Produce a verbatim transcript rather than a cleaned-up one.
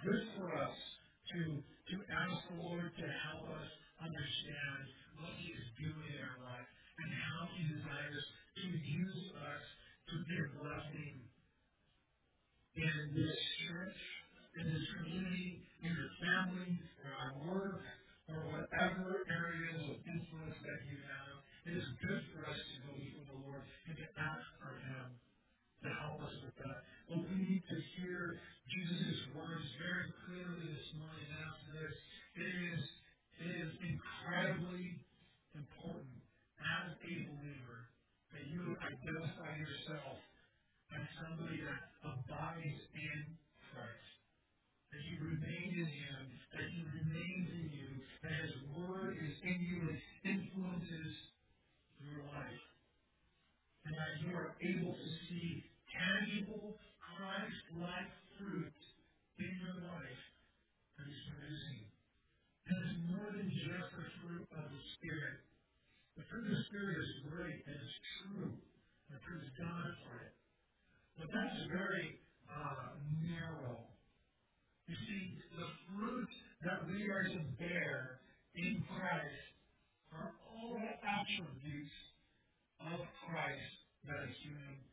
good for us to, to ask the Lord to help us understand what He is doing in our life and how He desires to use us to be a blessing in this church, in this community, in your family, in our work, or whatever areas of influence that you have. It is good for us to go before the Lord and to ask for Him to help us with that. But we need to hear Jesus' words very clearly this morning after this. It is, it is incredibly important as a believer that you identify yourself as somebody that abides in Christ. That you remain in Him, that He remains in you, that His Word is in you and influences your life. And that you are able to see tangible, Christ-like fruit in your life that He's producing. And it's more than just the fruit of the Spirit. The fruit of the Spirit is great and it's true. And praise God for it. But that's very uh, narrow. You see, the fruit that we are to bear in Christ are all attributes of Christ that a human